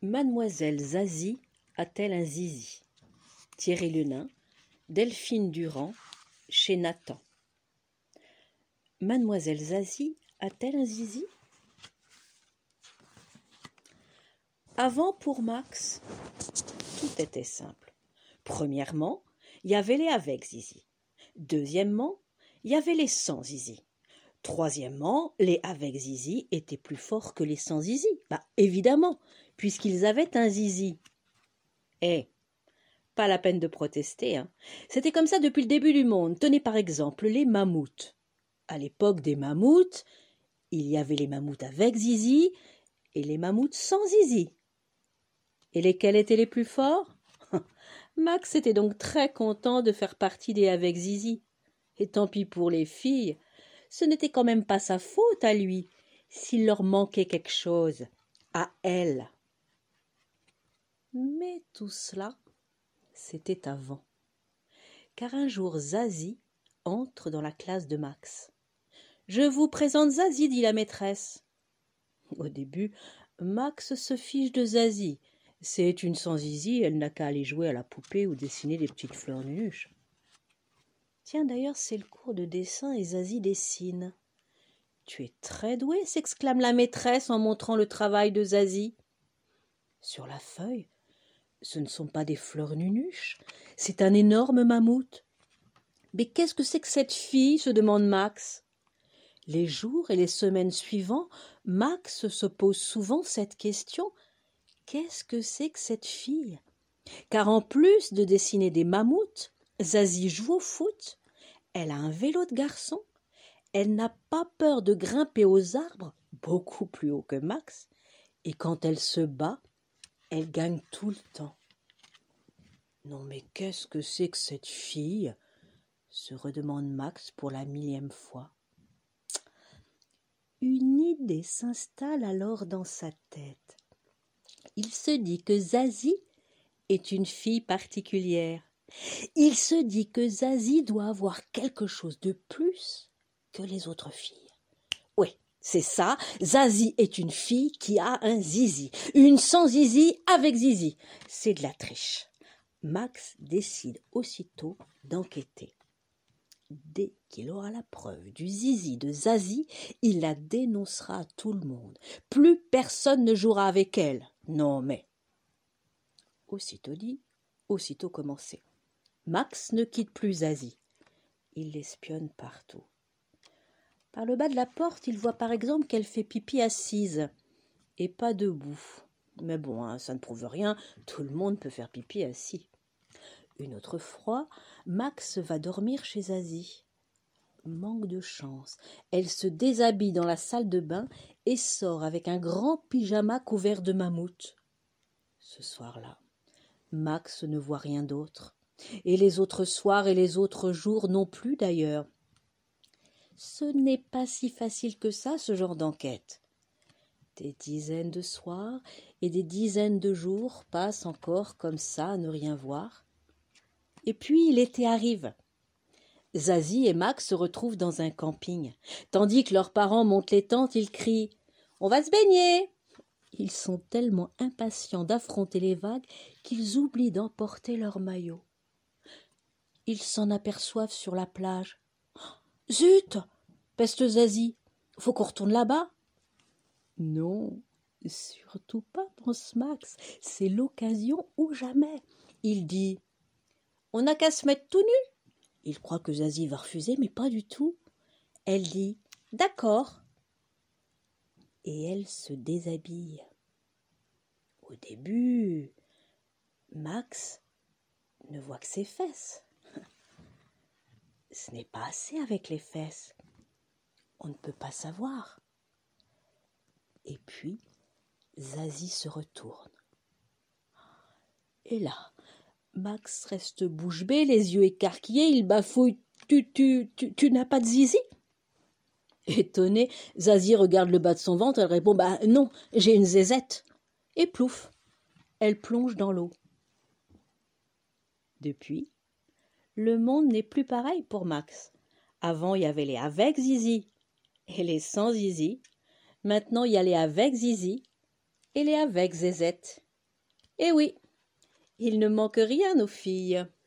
Mademoiselle Zazie a-t-elle un zizi? Thierry Lenain, Delphine Durand, chez Nathan. Mademoiselle Zazie a-t-elle un zizi? Avant, pour Max, tout était simple. Premièrement, il y avait les avec zizi. Deuxièmement, il y avait les sans zizi. Troisièmement, les avec zizi étaient plus forts que les sans zizi. Évidemment, puisqu'ils avaient un zizi. Pas la peine de protester, hein. C'était comme ça depuis le début du monde. Tenez par exemple les mammouths. À l'époque des mammouths, il y avait les mammouths avec zizi et les mammouths sans zizi. Et lesquels étaient les plus forts? Max était donc très content de faire partie des avec zizi. Et tant pis pour les filles, ce n'était quand même pas sa faute à lui s'il leur manquait quelque chose, à elles. Mais tout cela, c'était avant. Car un jour Zazie entre dans la classe de Max. « Je vous présente Zazie, dit la maîtresse. » Au début, Max se fiche de Zazie. C'est une sans zizi, elle n'a qu'à aller jouer à la poupée ou dessiner des petites fleurs nunuches. Tiens, d'ailleurs, c'est le cours de dessin et Zazie dessine. « Tu es très douée, s'exclame la maîtresse en montrant le travail de Zazie. Sur la feuille, ce ne sont pas des fleurs nunuches, c'est un énorme mammouth. Mais qu'est-ce que c'est que cette fille, se demande Max. Les jours et les semaines suivants, Max se pose souvent cette question. Qu'est-ce que c'est que cette fille? Car en plus de dessiner des mammouths, Zazie joue au foot, elle a un vélo de garçon, elle n'a pas peur de grimper aux arbres, beaucoup plus haut que Max, et quand elle se bat, elle gagne tout le temps. Non mais qu'est-ce que c'est que cette fille? Se redemande Max pour la 1000e fois. Une idée s'installe alors dans sa tête. Il se dit que Zazie est une fille particulière. Il se dit que Zazie doit avoir quelque chose de plus que les autres filles. Oui, c'est ça, Zazie est une fille qui a un zizi. Une sans zizi avec zizi. C'est de la triche. Max décide aussitôt d'enquêter. Dès qu'il aura la preuve du zizi de Zazie, il la dénoncera à tout le monde. Plus personne ne jouera avec elle. Non mais... Aussitôt dit, aussitôt commencé. Max ne quitte plus Zazie. Il l'espionne partout. Par le bas de la porte, il voit par exemple qu'elle fait pipi assise et pas debout. Mais bon, ça ne prouve rien, tout le monde peut faire pipi assis. Une autre fois, Max va dormir chez Zazie. Manque de chance, elle se déshabille dans la salle de bain et sort avec un grand pyjama couvert de mammouth. Ce soir-là, Max ne voit rien d'autre, et les autres soirs et les autres jours non plus d'ailleurs. Ce n'est pas si facile que ça, ce genre d'enquête. Des dizaines de soirs et des dizaines de jours passent encore comme ça à ne rien voir. Et puis l'été arrive. Zazie et Max se retrouvent dans un camping. Tandis que leurs parents montent les tentes, ils crient « On va se baigner !» Ils sont tellement impatients d'affronter les vagues qu'ils oublient d'emporter leur maillot. Ils s'en aperçoivent sur la plage. « Zut !» peste Zazie. « Faut qu'on retourne là-bas !» Non, surtout pas, pense Max. C'est l'occasion ou jamais. Il dit « On n'a qu'à se mettre tout nu !» Il croit que Zazie va refuser, mais pas du tout. Elle dit « D'accord !» Et elle se déshabille. Au début, Max ne voit que ses fesses. Ce n'est pas assez avec les fesses. On ne peut pas savoir. Et puis, Zazie se retourne. Et là, Max reste bouche bée, les yeux écarquillés, il bafouille. Tu n'as pas de zizi? Étonnée, Zazie regarde le bas de son ventre, elle répond « Non, j'ai une zézette !» Et plouf, elle plonge dans l'eau. Depuis, le monde n'est plus pareil pour Max. Avant, il y avait les avec zizi et les sans zizi. Maintenant, il y a les avec zizi et les avec zézette. Eh oui, il ne manque rien aux filles.